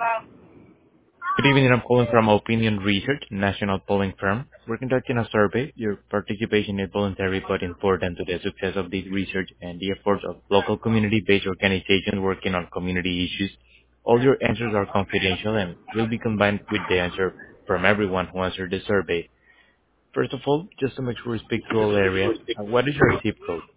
Good evening. I'm calling from Opinion Research, national polling firm. We're conducting a survey. Your participation is voluntary but important to the success of this research and the efforts of local community-based organizations working on community issues. All your answers are confidential and will be combined with the answer from everyone who answered the survey. First of all, just to make sure we speak to all areas, what is your zip code?